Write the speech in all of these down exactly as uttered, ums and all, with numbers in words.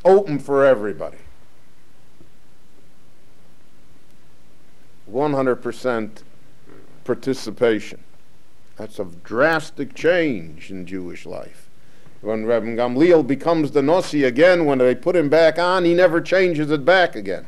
open for everybody. one hundred percent participation. That's a drastic change in Jewish life. When Rabbi Gamliel becomes the Nossi again, when they put him back on, he never changes it back again.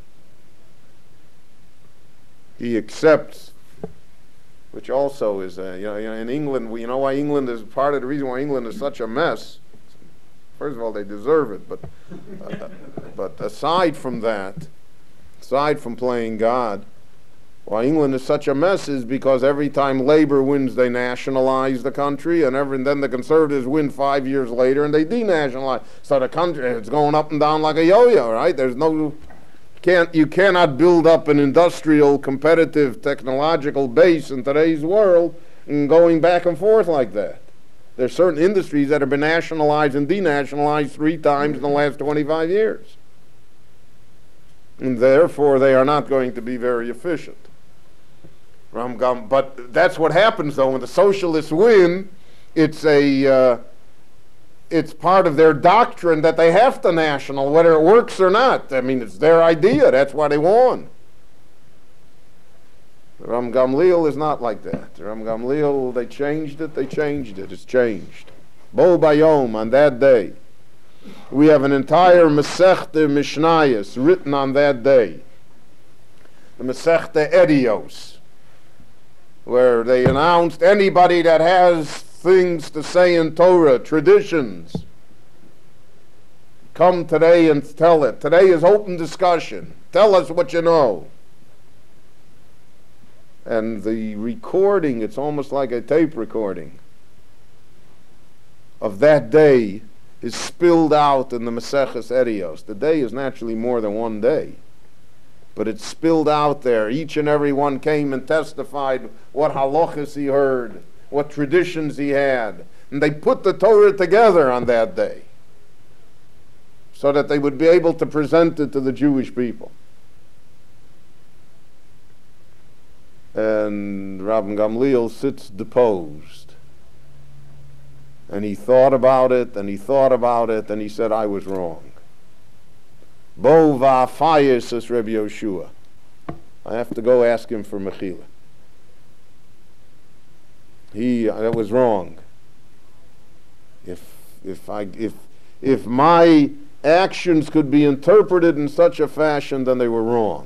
He accepts, which also is, a, you know, in England, you know why England is, part of the reason why England is such a mess. First of all, they deserve it, but, uh, but aside from that, aside from playing God, why England is such a mess is because every time Labour wins, they nationalize the country, and, every, and then the Conservatives win five years later, and they denationalize. So the country, it's going up and down like a yo-yo, right? There's no, can't, you cannot build up an industrial, competitive, technological base in today's world and going back and forth like that. There's certain industries that have been nationalized and denationalized three times in the last twenty-five years. And therefore, they are not going to be very efficient. But that's what happens, though. When the socialists win, it's a uh, it's part of their doctrine that they have to national, whether it works or not. I mean, it's their idea. That's why they won. Ram Gamliel is not like that. Ram Gamliel, they changed it, they changed it. It's changed. Bo Bayom, on that day. We have an entire Masechta Mishnayos written on that day. The Masechta Edios, where they announced anybody that has things to say in Torah, traditions, come today and tell it. Today is open discussion. Tell us what you know. And the recording, it's almost like a tape recording of that day, is spilled out in the Maseches Edios. The day is naturally more than one day, but it's spilled out there. Each and every one came and testified what halachas he heard, what traditions he had, and they put the Torah together on that day so that they would be able to present it to the Jewish people. And Rabbi Gamliel sits deposed. And he thought about it, and he thought about it, and he said, I was wrong. Bo va'afayis, says Rabbi Yoshua. I have to go ask him for mechila. He, that was wrong. If, if, I, if, if my actions could be interpreted in such a fashion, then they were wrong.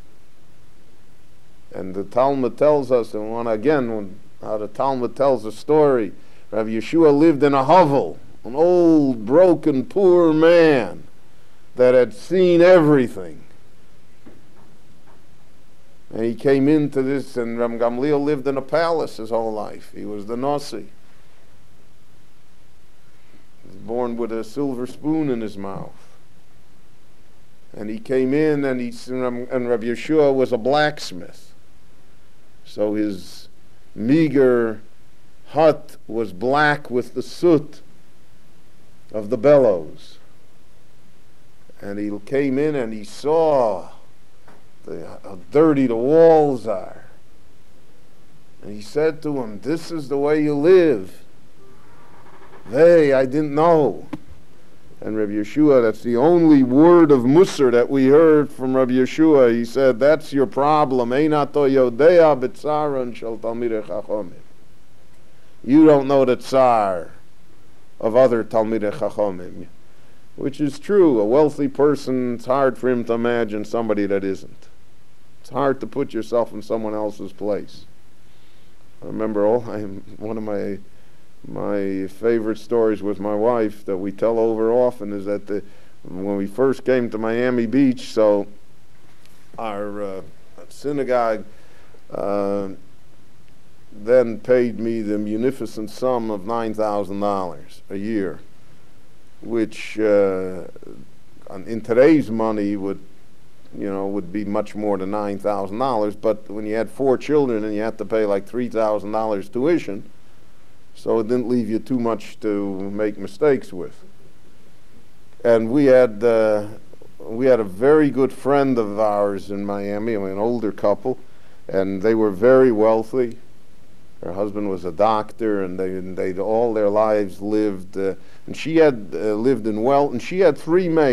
And the Talmud tells us, and one again, when, how the Talmud tells a story, Rabbi Yeshua lived in a hovel, an old, broken, poor man that had seen everything. And he came into this, and Rabbi Gamliel lived in a palace his whole life. He was the Nasi. He was born with a silver spoon in his mouth. And he came in, and, he, and Rabbi Yeshua was a blacksmith. So his meager hut was black with the soot of the bellows. And he came in and he saw the, how dirty the walls are. And he said to him, this is the way you live. Hey, I didn't know. And Rabbi Yeshua, that's the only word of Musar that we heard from Rabbi Yeshua. He said, that's your problem. Einato yodea b'tzaron shel talmidei chachomim. You don't know the tsar of other talmidei chachomim. Which is true. A wealthy person, it's hard for him to imagine somebody that isn't. It's hard to put yourself in someone else's place. I remember all, I'm, one of my my favorite stories with my wife that we tell over often is that the, when we first came to Miami Beach, so our uh, synagogue uh, then paid me the munificent sum of nine thousand dollars a year, which uh, in today's money would, you know, would be much more than nine thousand dollars. But when you had four children and you had to pay like three thousand dollars tuition, so it didn't leave you too much to make mistakes with. And we had uh, we had a very good friend of ours in Miami, I mean, an older couple, and they were very wealthy. Her husband was a doctor, and they they all their lives lived. Uh, and she had uh, lived in wealth, and she had three maids.